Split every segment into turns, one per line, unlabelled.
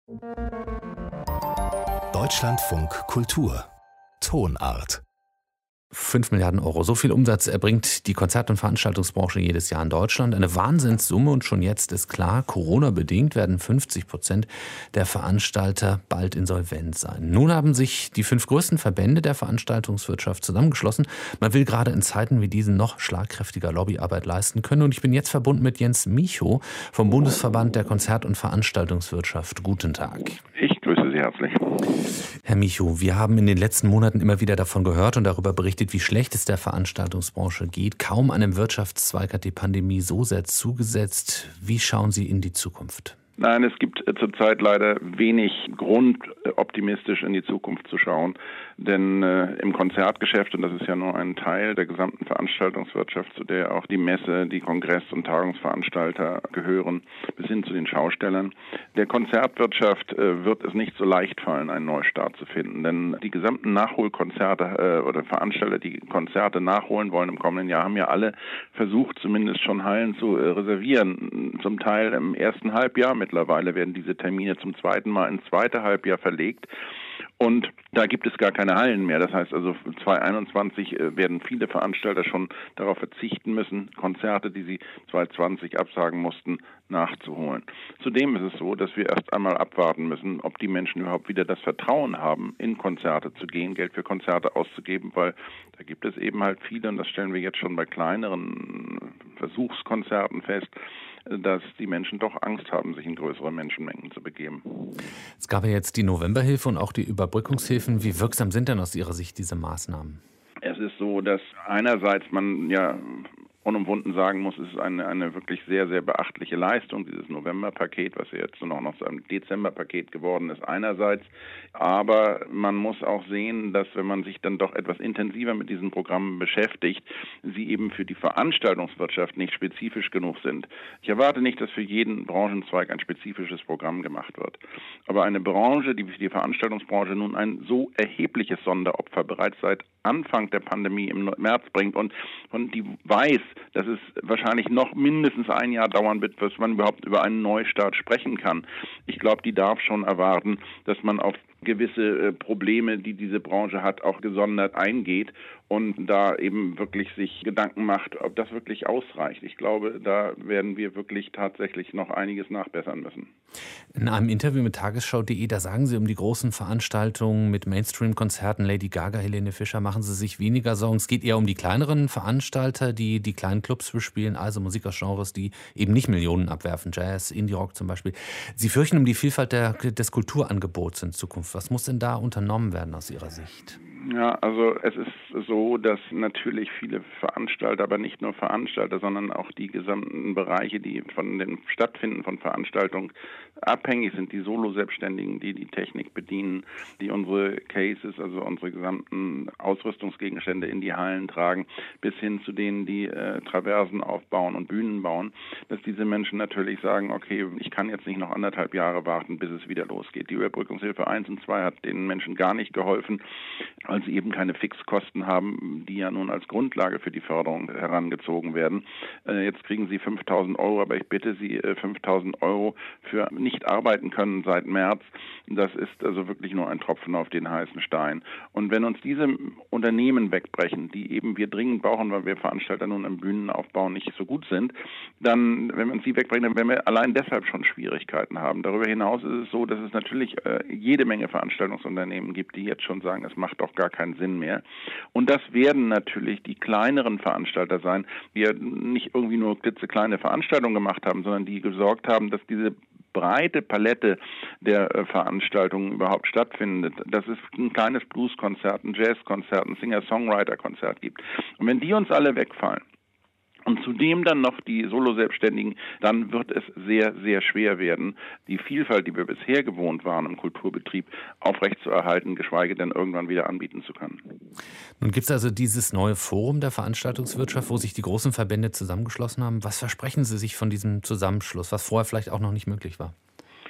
Deutschlandfunk Kultur Tonart
5 Milliarden Euro. So viel Umsatz erbringt die Konzert- und Veranstaltungsbranche jedes Jahr in Deutschland. Eine Wahnsinnssumme, und schon jetzt ist klar, Corona-bedingt werden 50% der Veranstalter bald insolvent sein. Nun haben sich die 5 größten Verbände der Veranstaltungswirtschaft zusammengeschlossen. Man will gerade in Zeiten wie diesen noch schlagkräftiger Lobbyarbeit leisten können. Und ich bin jetzt verbunden mit Jens Michow vom Bundesverband der Konzert- und Veranstaltungswirtschaft. Guten Tag.
Ich grüße Sie herzlich.
Herr Michow, wir haben in den letzten Monaten immer wieder davon gehört und darüber berichtet, wie schlecht es der Veranstaltungsbranche geht. Kaum einem Wirtschaftszweig hat die Pandemie so sehr zugesetzt. Wie schauen Sie in die Zukunft?
Nein, es gibt zurzeit leider wenig Grund, optimistisch in die Zukunft zu schauen. Denn im Konzertgeschäft, und das ist ja nur ein Teil der gesamten Veranstaltungswirtschaft, zu der auch die Messe, die Kongress- und Tagungsveranstalter gehören, bis hin zu den Schaustellern. Der Konzertwirtschaft wird es nicht so leicht fallen, einen Neustart zu finden. Denn die gesamten Nachholkonzerte oder Veranstalter, die Konzerte nachholen wollen im kommenden Jahr, haben ja alle versucht, zumindest schon Hallen zu reservieren. Zum Teil im ersten Halbjahr. Mittlerweile werden diese Termine zum zweiten Mal ins zweite Halbjahr verlegt. Und da gibt es gar keine Hallen mehr. Das heißt also, 2021 werden viele Veranstalter schon darauf verzichten müssen, Konzerte, die sie 2020 absagen mussten, nachzuholen. Zudem ist es so, dass wir erst einmal abwarten müssen, ob die Menschen überhaupt wieder das Vertrauen haben, in Konzerte zu gehen, Geld für Konzerte auszugeben, weil da gibt es eben halt viele, und das stellen wir jetzt schon bei kleineren Versuchskonzerten fest, dass die Menschen doch Angst haben, sich in größere Menschenmengen zu begeben.
Es gab ja jetzt die Novemberhilfe und auch die Überbrückungshilfen. Wie wirksam sind denn aus Ihrer Sicht diese Maßnahmen?
Es ist so, dass einerseits man ja unumwunden sagen muss, es ist eine wirklich sehr, sehr beachtliche Leistung, dieses Novemberpaket, was ja jetzt noch zu einem Dezemberpaket geworden ist einerseits. Aber man muss auch sehen, dass wenn man sich dann doch etwas intensiver mit diesen Programmen beschäftigt, sie eben für die Veranstaltungswirtschaft nicht spezifisch genug sind. Ich erwarte nicht, dass für jeden Branchenzweig ein spezifisches Programm gemacht wird. Aber eine Branche, die für die Veranstaltungsbranche nun ein so erhebliches Sonderopfer bereits seit Anfang der Pandemie im März bringt und die weiß, dass es wahrscheinlich noch mindestens ein Jahr dauern wird, bis man überhaupt über einen Neustart sprechen kann. Ich glaube, die darf schon erwarten, dass man auf gewisse Probleme, die diese Branche hat, auch gesondert eingeht und da eben wirklich sich Gedanken macht, ob das wirklich ausreicht. Ich glaube, da werden wir wirklich tatsächlich noch einiges nachbessern müssen.
In einem Interview mit Tagesschau.de, da sagen Sie, um die großen Veranstaltungen mit Mainstream-Konzerten, Lady Gaga, Helene Fischer, machen Sie sich weniger Sorgen. Es geht eher um die kleineren Veranstalter, die kleinen Clubs bespielen, also Musik aus Genres, die eben nicht Millionen abwerfen, Jazz, Indie-Rock zum Beispiel. Sie fürchten um die Vielfalt des Kulturangebots in Zukunft. Was muss denn da unternommen werden aus Ihrer Sicht?
Ja, also es ist so, dass natürlich viele Veranstalter, aber nicht nur Veranstalter, sondern auch die gesamten Bereiche, die von dem Stattfinden von Veranstaltungen abhängig sind, die Solo-Selbstständigen, die Technik bedienen, die unsere Cases, also unsere gesamten Ausrüstungsgegenstände in die Hallen tragen, bis hin zu denen, die Traversen aufbauen und Bühnen bauen, dass diese Menschen natürlich sagen, okay, ich kann jetzt nicht noch 1,5 Jahre warten, bis es wieder losgeht. Die Überbrückungshilfe 1 und 2 hat den Menschen gar nicht geholfen, weil sie eben keine Fixkosten haben, die ja nun als Grundlage für die Förderung herangezogen werden. Jetzt kriegen sie 5.000 Euro, aber ich bitte Sie, 5.000 Euro für nicht arbeiten können seit März, das ist also wirklich nur ein Tropfen auf den heißen Stein. Und wenn uns diese Unternehmen wegbrechen, die eben wir dringend brauchen, weil wir Veranstalter nun im Bühnenaufbau nicht so gut sind, dann, wenn wir uns die wegbrechen, dann werden wir allein deshalb schon Schwierigkeiten haben. Darüber hinaus ist es so, dass es natürlich jede Menge Veranstaltungsunternehmen gibt, die jetzt schon sagen, es macht doch gar keinen Sinn mehr. Und das werden natürlich die kleineren Veranstalter sein, die ja nicht irgendwie nur klitzekleine Veranstaltungen gemacht haben, sondern die gesorgt haben, dass diese breite Palette der Veranstaltungen überhaupt stattfindet, dass es ein kleines Blueskonzert, ein Jazzkonzert, ein Singer-Songwriter-Konzert gibt. Und wenn die uns alle wegfallen, und zudem dann noch die Solo-Selbstständigen, dann wird es sehr, sehr schwer werden, die Vielfalt, die wir bisher gewohnt waren im Kulturbetrieb, aufrechtzuerhalten, geschweige denn irgendwann wieder anbieten zu können.
Nun gibt es also dieses neue Forum der Veranstaltungswirtschaft, wo sich die großen Verbände zusammengeschlossen haben. Was versprechen Sie sich von diesem Zusammenschluss, was vorher vielleicht auch noch nicht möglich war?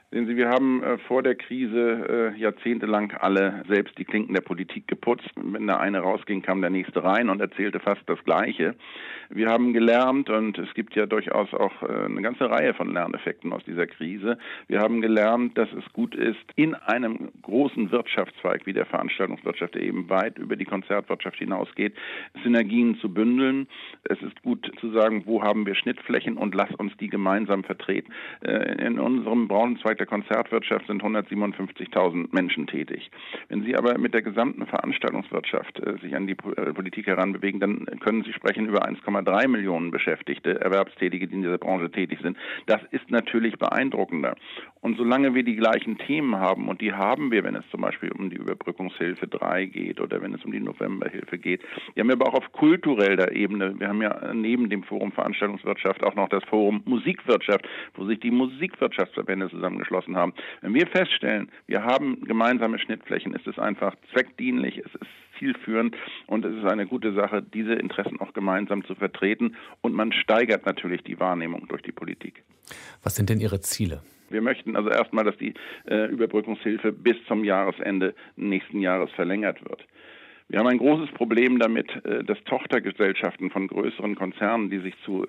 Sehen Sie, wir haben vor der Krise jahrzehntelang alle selbst die Klinken der Politik geputzt. Wenn der eine rausging, kam der nächste rein und erzählte fast das Gleiche. Wir haben gelernt, und es gibt ja durchaus auch eine ganze Reihe von Lerneffekten aus dieser Krise. Wir haben gelernt, dass es gut ist, in einem großen Wirtschaftszweig wie der Veranstaltungswirtschaft, der eben weit über die Konzertwirtschaft hinausgeht, Synergien zu bündeln. Es ist gut zu sagen, wo haben wir Schnittflächen und lass uns die gemeinsam vertreten. In unserem Branchenzweig der Konzertwirtschaft sind 157.000 Menschen tätig. Wenn Sie aber mit der gesamten Veranstaltungswirtschaft sich an die Politik heranbewegen, dann können Sie sprechen über 1,3 Millionen Beschäftigte, Erwerbstätige, die in dieser Branche tätig sind. Das ist natürlich beeindruckender. Und solange wir die gleichen Themen haben, und die haben wir, wenn es zum Beispiel um die Überbrückungshilfe 3 geht oder wenn es um die Novemberhilfe geht, die haben wir aber auch auf kultureller Ebene. Wir haben ja neben dem Forum Veranstaltungswirtschaft auch noch das Forum Musikwirtschaft, wo sich die Musikwirtschaftsverbände zusammengeschlossen haben. Wenn wir feststellen, wir haben gemeinsame Schnittflächen, ist es einfach zweckdienlich, es ist zielführend und es ist eine gute Sache, diese Interessen auch gemeinsam zu vertreten, und man steigert natürlich die Wahrnehmung durch die Politik.
Was sind denn Ihre Ziele?
Wir möchten also erstmal, dass die Überbrückungshilfe bis zum Jahresende nächsten Jahres verlängert wird. Wir haben ein großes Problem damit, dass Tochtergesellschaften von größeren Konzernen, die sich zu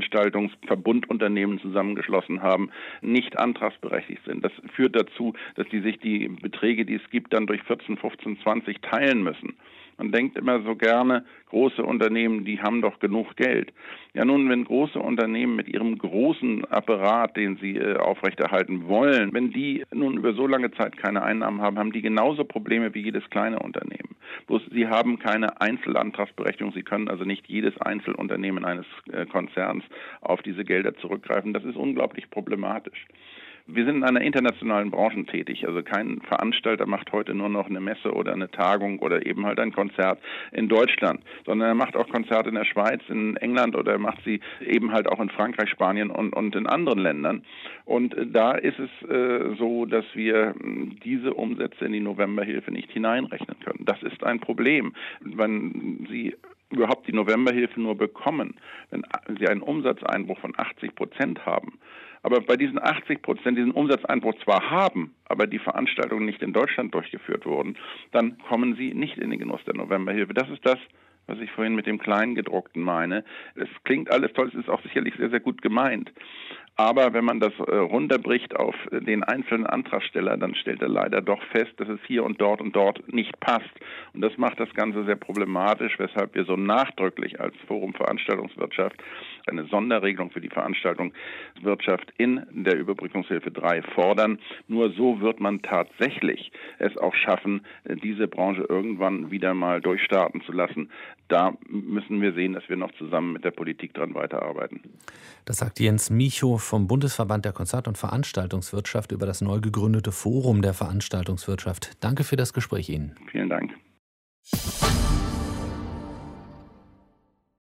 Veranstaltungsverbundunternehmen zusammengeschlossen haben, nicht antragsberechtigt sind. Das führt dazu, dass die sich die Beträge, die es gibt, dann durch 14, 15, 20 teilen müssen. Man denkt immer so gerne, große Unternehmen, die haben doch genug Geld. Ja nun, wenn große Unternehmen mit ihrem großen Apparat, den sie aufrechterhalten wollen, wenn die nun über so lange Zeit keine Einnahmen haben, haben die genauso Probleme wie jedes kleine Unternehmen. Bloß sie haben keine Einzelantragsberechtigung. Sie können also nicht jedes Einzelunternehmen eines Konzerns auf diese Gelder zurückgreifen. Das ist unglaublich problematisch. Wir sind in einer internationalen Branche tätig. Also kein Veranstalter macht heute nur noch eine Messe oder eine Tagung oder eben halt ein Konzert in Deutschland, sondern er macht auch Konzerte in der Schweiz, in England, oder er macht sie eben halt auch in Frankreich, Spanien und in anderen Ländern. Und da ist es so, dass wir diese Umsätze in die Novemberhilfe nicht hineinrechnen können. Das ist ein Problem. Wenn Sie überhaupt die Novemberhilfe nur bekommen, wenn Sie einen Umsatzeinbruch von 80% haben, aber bei diesen 80% diesen Umsatzeinbruch zwar haben, aber die Veranstaltungen nicht in Deutschland durchgeführt wurden, dann kommen Sie nicht in den Genuss der Novemberhilfe. Das ist das, was ich vorhin mit dem Kleingedruckten meine. Es klingt alles toll, es ist auch sicherlich sehr, sehr gut gemeint. Aber wenn man das runterbricht auf den einzelnen Antragsteller, dann stellt er leider doch fest, dass es hier und dort nicht passt. Und das macht das Ganze sehr problematisch, weshalb wir so nachdrücklich als Forum Veranstaltungswirtschaft eine Sonderregelung für die Veranstaltungswirtschaft in der Überbrückungshilfe 3 fordern. Nur so wird man tatsächlich es auch schaffen, diese Branche irgendwann wieder mal durchstarten zu lassen. Da müssen wir sehen, dass wir noch zusammen mit der Politik dran weiterarbeiten.
Das sagt Jens Michow vom Bundesverband der Konzert- und Veranstaltungswirtschaft über das neu gegründete Forum der Veranstaltungswirtschaft. Danke für das Gespräch Ihnen.
Vielen Dank.